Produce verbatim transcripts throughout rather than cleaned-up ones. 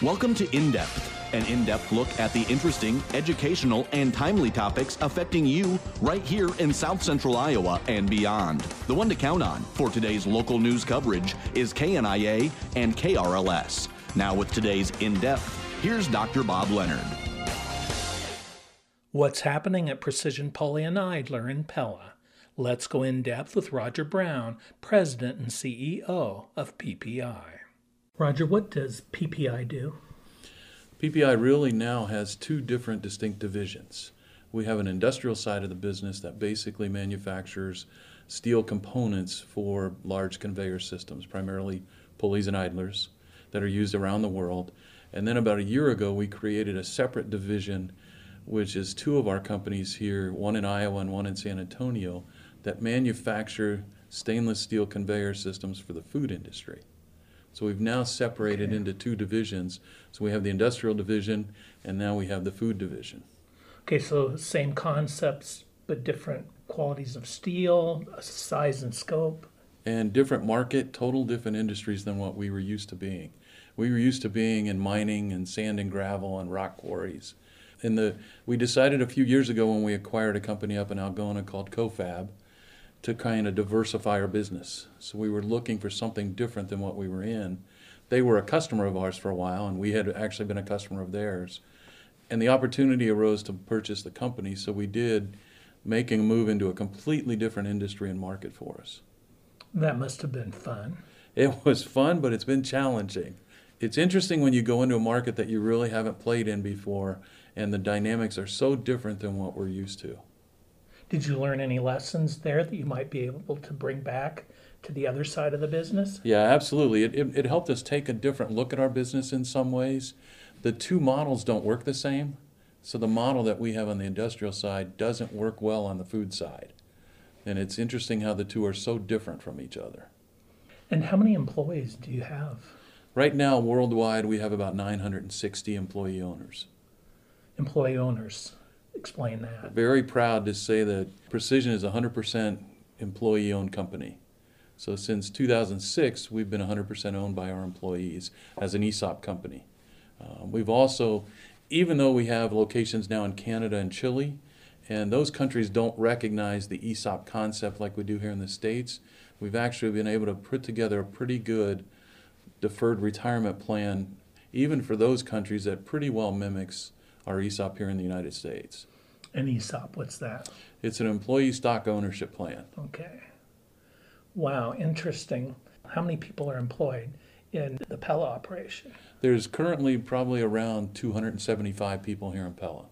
Welcome to In Depth, an in-depth look at the interesting, educational, and timely topics affecting you right here in South Central Iowa and beyond. The one to count on for today's local news coverage is K N I A and K R L S. Now with today's In Depth, here's Doctor Bob Leonard. What's happening at Precision Poly and Idler in Pella? Let's go in depth with Roger Brown, President and C E O of P P I. Roger, what does P P I do? P P I really now has two different distinct divisions. We have an industrial side of the business that basically manufactures steel components for large conveyor systems, primarily pulleys and idlers that are used around the world. And then about a year ago, we created a separate division, which is two of our companies here, one in Iowa and one in San Antonio, that manufacture stainless steel conveyor systems for the food industry. So we've now separated okay. into two divisions. So we have the industrial division, and now we have the food division. Okay, so same concepts, but different qualities of steel, size and scope. And different market, total different industries than what we were used to being. We were used to being in mining and sand and gravel and rock quarries. And the, we decided a few years ago when we acquired a company up in Algona called CoFab to kind of diversify our business. So we were looking for something different than what we were in. They were a customer of ours for a while, and we had actually been a customer of theirs. And the opportunity arose to purchase the company, so we did, making a move into a completely different industry and market for us. That must have been fun. It was fun, but it's been challenging. It's interesting when you go into a market that you really haven't played in before, and the dynamics are so different than what we're used to. Did you learn any lessons there that you might be able to bring back to the other side of the business? Yeah, absolutely. It, it, it helped us take a different look at our business in some ways. The two models don't work the same. So the model that we have on the industrial side doesn't work well on the food side. And it's interesting how the two are so different from each other. And how many employees do you have? Right now, worldwide, we have about nine hundred sixty employee owners. Employee owners. Explain that. Very proud to say that Precision is a one hundred percent employee-owned company. So since two thousand six, we've been one hundred percent owned by our employees as an E S O P company. Um, we've also, even though we have locations now in Canada and Chile, and those countries don't recognize the E S O P concept like we do here in the States, we've actually been able to put together a pretty good deferred retirement plan, even for those countries, that pretty well mimics our E S O P here in the United States. An E S O P, what's that? It's an employee stock ownership plan. Okay. Wow, interesting. How many people are employed in the Pella operation? There's currently probably around two hundred seventy-five people here in Pella.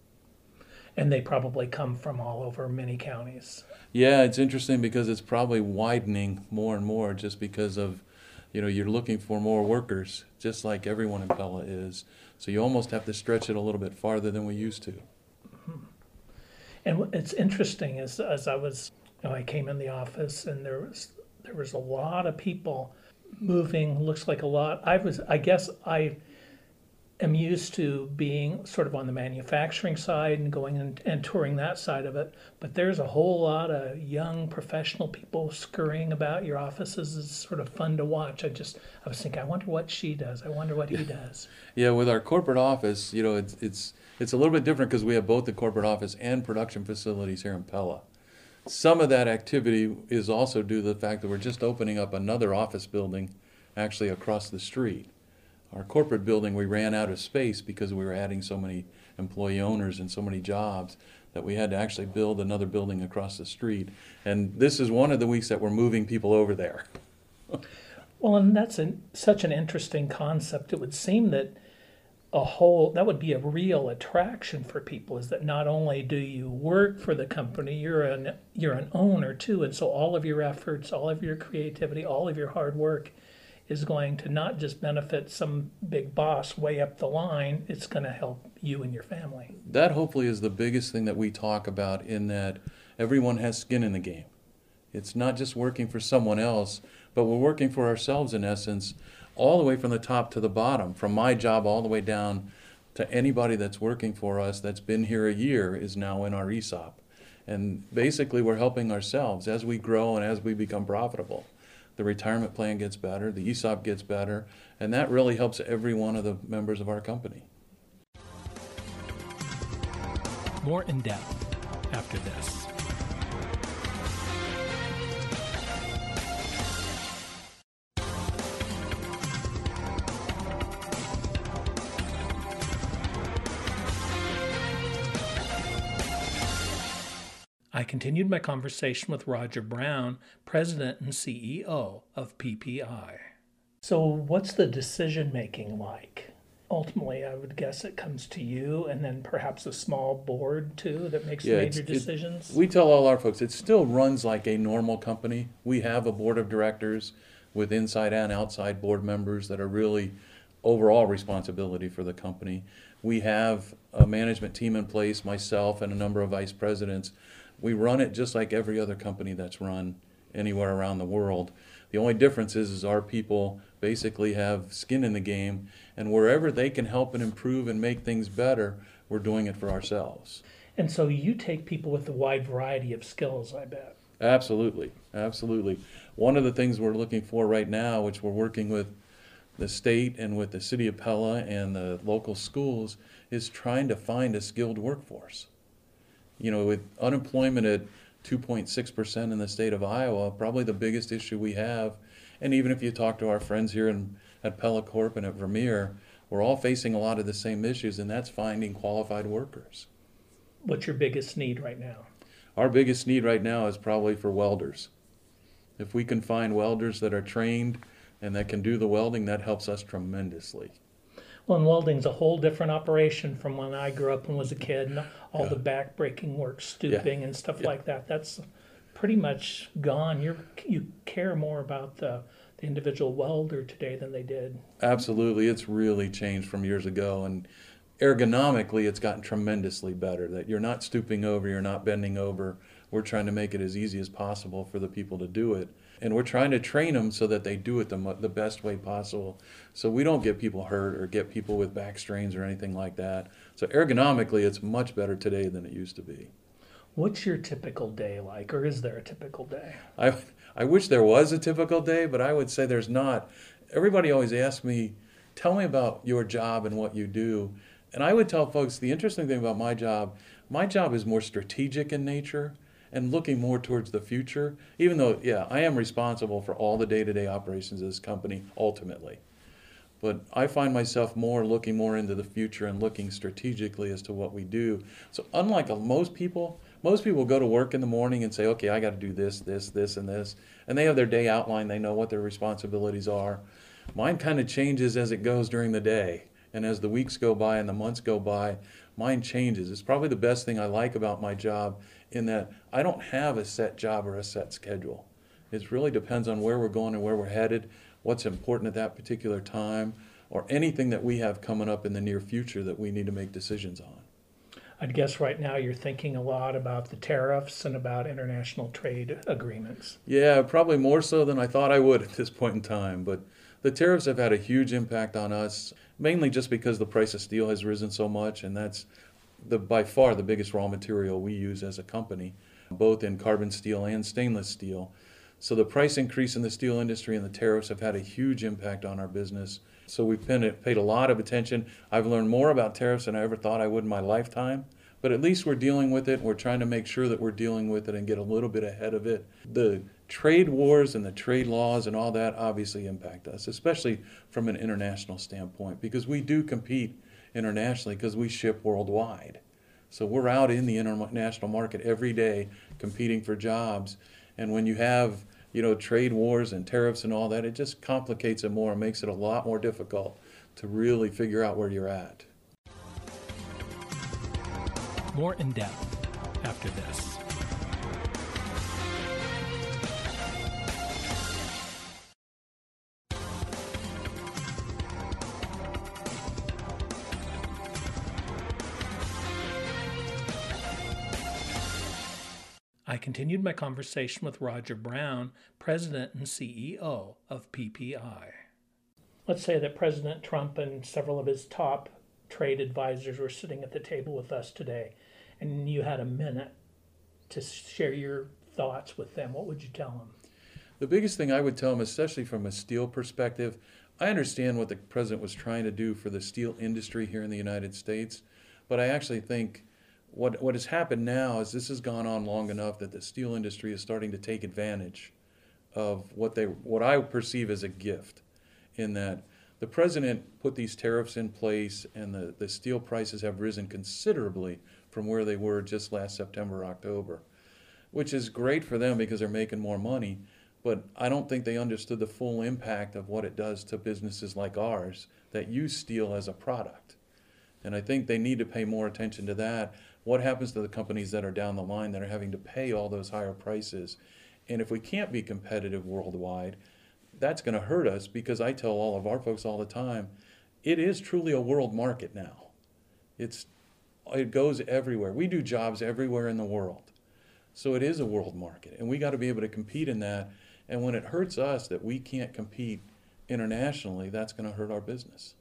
And they probably come from all over many counties. Yeah, it's interesting because it's probably widening more and more just because of, you know, you're looking for more workers, just like everyone in Pella is. So you almost have to stretch it a little bit farther than we used to. Mm-hmm. And it's interesting as as I was, you know, I came in the office and there was there was a lot of people moving. Looks like a lot. I was, I guess, I am used to being sort of on the manufacturing side and going and, and touring that side of it. But there's a whole lot of young professional people scurrying about your offices. It's sort of fun to watch. I just, I was thinking, I wonder what she does. I wonder what he does. Yeah, with our corporate office, you know, it's it's it's a little bit different because we have both the corporate office and production facilities here in Pella. Some of that activity is also due to the fact that we're just opening up another office building actually across the street. Our corporate building, we ran out of space because we were adding so many employee owners and so many jobs that we had to actually build another building across the street. And this is one of the weeks that we're moving people over there. Well, and that's an, such an interesting concept. It would seem that a whole, that would be a real attraction for people, is that not only do you work for the company, you're an, you're an owner too. And so all of your efforts, all of your creativity, all of your hard work is going to not just benefit some big boss way up the line, it's going to help you and your family. That hopefully is the biggest thing that we talk about, in that everyone has skin in the game. It's not just working for someone else, but we're working for ourselves in essence, all the way from the top to the bottom. From my job all the way down to anybody that's working for us that's been here a year is now in our E S O P. And basically we're helping ourselves as we grow and as we become profitable. the retirement plan gets better, the E S O P gets better, and that really helps every one of the members of our company. More in depth after this. I continued my conversation with Roger Brown, President and C E O of P P I. So what's the decision-making like? Ultimately, I would guess it comes to you and then perhaps a small board too that makes Yeah, major it's- it- decisions? We tell all our folks, it still runs like a normal company. We have a board of directors with inside and outside board members that are really overall responsibility for the company. We have a management team in place, myself and a number of vice presidents. We run it just like every other company that's run anywhere around the world. The only difference is, is our people basically have skin in the game, and wherever they can help and improve and make things better, we're doing it for ourselves. And so you take people with a wide variety of skills, I bet. Absolutely, absolutely. One of the things we're looking for right now, which we're working with the state and with the city of Pella and the local schools, is trying to find a skilled workforce. You know, with unemployment at two point six percent in the state of Iowa, probably the biggest issue we have, and even if you talk to our friends here in, at Pella Corp and at Vermeer, we're all facing a lot of the same issues, and that's finding qualified workers. What's your biggest need right now? Our biggest need right now is probably for welders. If we can find welders that are trained and that can do the welding, that helps us tremendously. Well, and welding's a whole different operation from when I grew up and was a kid, and all Yeah. the back-breaking work, stooping and stuff Yeah. like that. That's pretty much gone. You're, you care more about the, the individual welder today than they did. Absolutely, it's really changed from years ago, and ergonomically it's gotten tremendously better, that you're not stooping over, you're not bending over. We're trying to make it as easy as possible for the people to do it, and we're trying to train them so that they do it the, mo- the best way possible, so we don't get people hurt or get people with back strains or anything like that. So ergonomically it's much better today than it used to be. What's your typical day like, or is there a typical day? I, I wish there was a typical day, but I would say there's not. Everybody always asks me, tell me about your job and what you do. And I would tell folks, the interesting thing about my job, my job is more strategic in nature and looking more towards the future, even though, yeah, I am responsible for all the day-to-day operations of this company, ultimately. But I find myself more looking more into the future and looking strategically as to what we do. So unlike most people, most people go to work in the morning and say, okay, I got to do this, this, this, and this. And they have their day outlined. They know what their responsibilities are. Mine kind of changes as it goes during the day. And as the weeks go by and the months go by, mine changes. It's probably the best thing I like about my job, in that I don't have a set job or a set schedule. It really depends on where we're going and where we're headed, what's important at that particular time, or anything that we have coming up in the near future that we need to make decisions on. I'd guess right now you're thinking a lot about the tariffs and about international trade agreements. Yeah, probably more so than I thought I would at this point in time. But the tariffs have had a huge impact on us, mainly just because the price of steel has risen so much, and that's the by far the biggest raw material we use as a company, both in carbon steel and stainless steel. So the price increase in the steel industry and the tariffs have had a huge impact on our business. So we've been, paid a lot of attention. I've learned more about tariffs than I ever thought I would in my lifetime. But at least we're dealing with it, and we're trying to make sure that we're dealing with it and get a little bit ahead of it. The trade wars and the trade laws and all that obviously impact us, especially from an international standpoint, because we do compete internationally because we ship worldwide. So we're out in the international market every day competing for jobs. And when you have, you know, trade wars and tariffs and all that, it just complicates it more and makes it a lot more difficult to really figure out where you're at. More in depth after this. I continued my conversation with Roger Brown, President and C E O of P P I. Let's say that President Trump and several of his top trade advisors were sitting at the table with us today, and you had a minute to share your thoughts with them. What would you tell them? The biggest thing I would tell them, especially from a steel perspective, I understand what the president was trying to do for the steel industry here in the United States, but I actually think what what has happened now is this has gone on long enough that the steel industry is starting to take advantage of what they what I perceive as a gift, in that the president put these tariffs in place and the, the steel prices have risen considerably from where they were just last September, October, which is great for them because they're making more money. But I don't think they understood the full impact of what it does to businesses like ours that use steel as a product. And I think they need to pay more attention to that. What happens to the companies that are down the line that are having to pay all those higher prices? And if we can't be competitive worldwide, that's going to hurt us, because I tell all of our folks all the time, it is truly a world market now. It's, it goes everywhere. We do jobs everywhere in the world. So it is a world market, and we got to be able to compete in that. And when it hurts us that we can't compete internationally, that's going to hurt our business.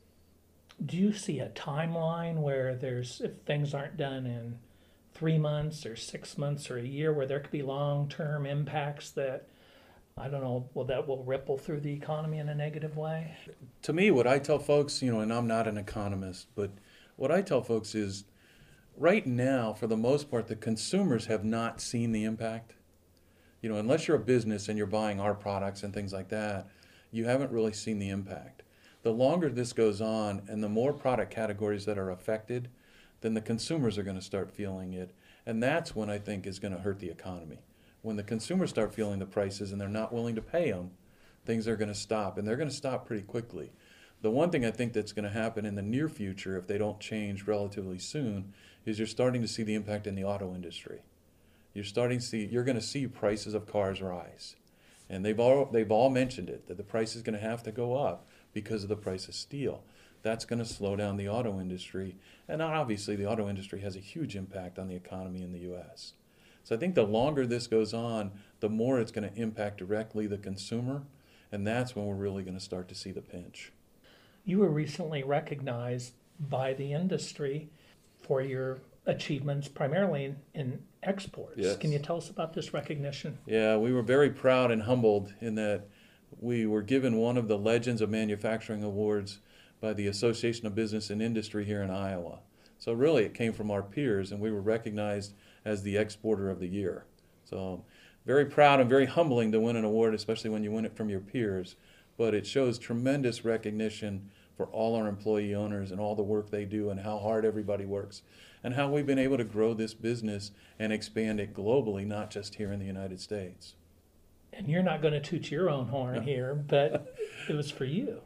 Do you see a timeline where there's, if things aren't done in three months or six months or a year, where there could be long-term impacts that, I don't know, well, that will ripple through the economy in a negative way? To me, what I tell folks, you know, and I'm not an economist, but what I tell folks is, right now, for the most part, the consumers have not seen the impact. You know, unless you're a business and you're buying our products and things like that, you haven't really seen the impact. The longer this goes on and the more product categories that are affected, then the consumers are going to start feeling it. And that's when I think is going to hurt the economy. When the consumers start feeling the prices and they're not willing to pay them, things are going to stop, and they're going to stop pretty quickly. The one thing I think that's going to happen in the near future, if they don't change relatively soon, is you're starting to see the impact in the auto industry. You're starting to see, you're going to see prices of cars rise. And they've all, they've all mentioned it, that the price is going to have to go up because of the price of steel. That's going to slow down the auto industry. And obviously the auto industry has a huge impact on the economy in the U S. So I think the longer this goes on, the more it's going to impact directly the consumer. And that's when we're really going to start to see the pinch. You were recently recognized by the industry for your achievements, primarily in, in exports. Yes. Can you tell us about this recognition? Yeah, we were very proud and humbled in that we were given one of the Legends of Manufacturing Awards by the Association of Business and Industry here in Iowa. So really it came from our peers, and we were recognized as the Exporter of the Year. So very proud and very humbling to win an award, especially when you win it from your peers. But it shows tremendous recognition for all our employee owners and all the work they do and how hard everybody works, and how we've been able to grow this business and expand it globally, not just here in the United States. And you're not going to toot your own horn No. here, but it was for you.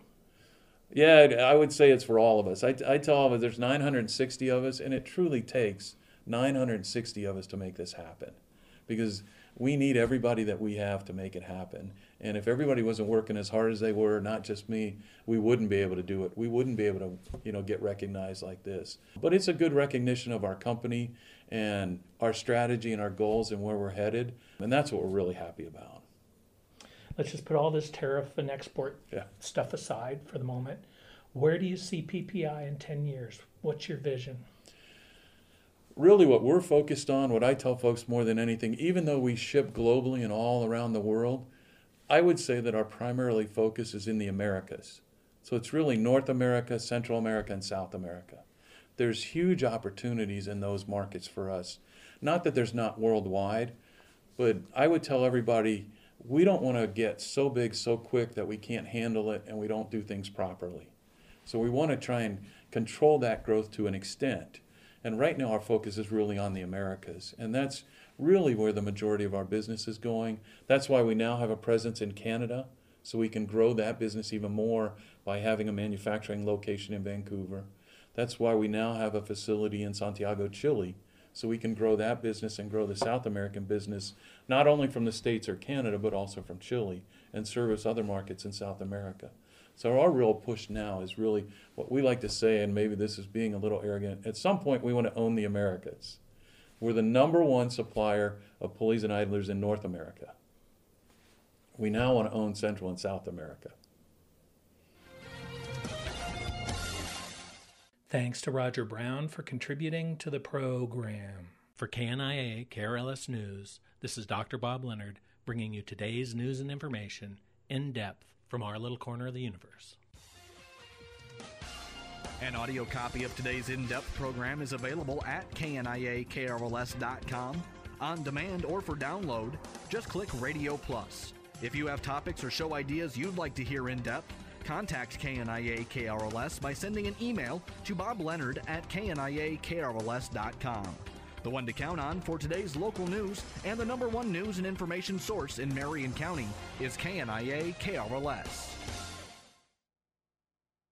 Yeah, I would say it's for all of us. I, I tell them there's nine hundred sixty of us, and it truly takes nine hundred sixty of us to make this happen, because we need everybody that we have to make it happen. And if everybody wasn't working as hard as they were, not just me, we wouldn't be able to do it. We wouldn't be able to, you know, get recognized like this. But it's a good recognition of our company and our strategy and our goals and where we're headed. And that's what we're really happy about. Let's just put all this tariff and export Yeah. stuff aside for the moment. Where do you see P P I in ten years? What's your vision? Really what we're focused on, what I tell folks more than anything, even though we ship globally and all around the world, I would say that our primarily focus is in the Americas. So it's really North America, Central America, and South America. There's huge opportunities in those markets for us. Not that there's not worldwide, but I would tell everybody, we don't want to get so big so quick that we can't handle it and we don't do things properly. So we want to try and control that growth to an extent. And right now our focus is really on the Americas. And that's really where the majority of our business is going. That's why we now have a presence in Canada, so we can grow that business even more by having a manufacturing location in Vancouver. That's why we now have a facility in Santiago, Chile, so we can grow that business and grow the South American business, not only from the States or Canada, but also from Chile, and service other markets in South America. So our real push now is really what we like to say, and maybe this is being a little arrogant, at some point we want to own the Americas. We're the number one supplier of pulleys and idlers in North America. We now want to own Central and South America. Thanks to Roger Brown for contributing to the program. For K N I A K R L S News, this is Doctor Bob Leonard bringing you today's news and information in depth from our little corner of the universe. An audio copy of today's in-depth program is available at K N I A K R L S dot com. On demand or for download, just click Radio Plus. If you have topics or show ideas you'd like to hear in depth, contact K N I A K R L S by sending an email to Bob Leonard at K N I A K R L S dot com. The one to count on for today's local news and the number one news and information source in Marion County is K N I A K R L S.